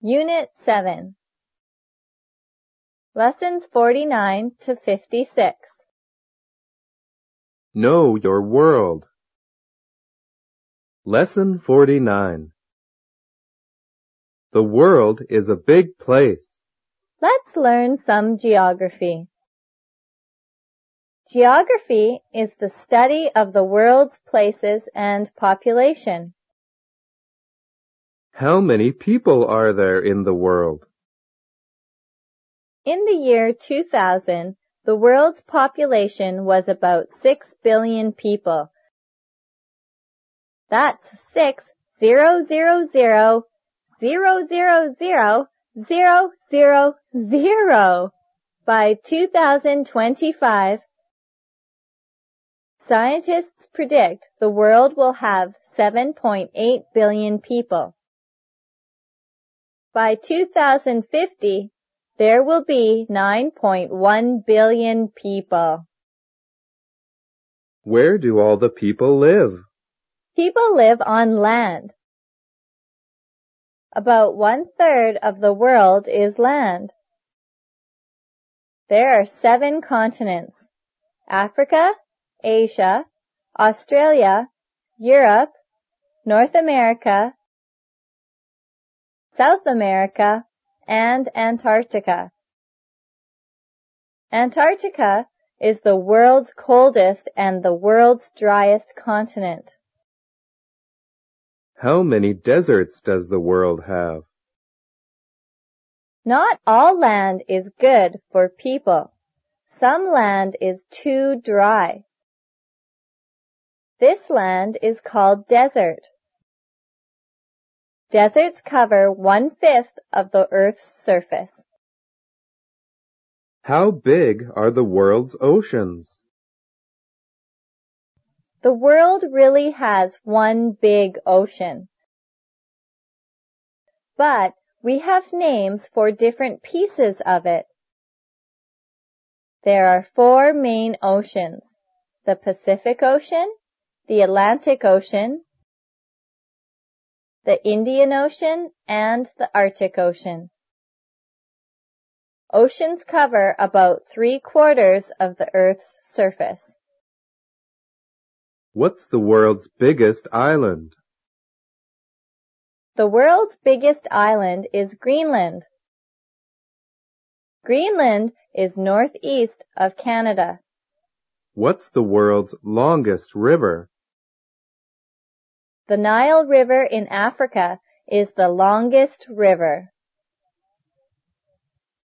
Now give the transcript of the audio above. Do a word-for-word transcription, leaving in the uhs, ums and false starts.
Unit seven. Lessons forty-nine to fifty-six. Know your world. Lesson forty-nine. The world is a big place. Let's learn some geography. Geography is the study of the world's places and population. How many people are there in the world? In the year two thousand, the world's population was about six billion people. That's six zero zero zero zero zero zero zero zero zero. By two thousand twenty-five, scientists predict the world will have seven point eight billion people. By two thousand fifty, there will be nine point one billion people. Where do all the people live? People live on land. About one-third of the world is land. There are seven continents: Africa, Asia, Australia, Europe, North America, South America, and Antarctica. Antarctica is the world's coldest and the world's driest continent. How many deserts does the world have? Not all land is good for people. Some land is too dry. This land is called desert. Deserts cover one-fifth of the Earth's surface. How big are the world's oceans? The world really has one big ocean. But we have names for different pieces of it. There are four main oceans: the Pacific Ocean, the Atlantic Ocean, the Indian Ocean, and the Arctic Ocean. Oceans cover about three-quarters of the Earth's surface. What's the world's biggest island? The world's biggest island is Greenland. Greenland is northeast of Canada. What's the world's longest river? The Nile River in Africa is the longest river.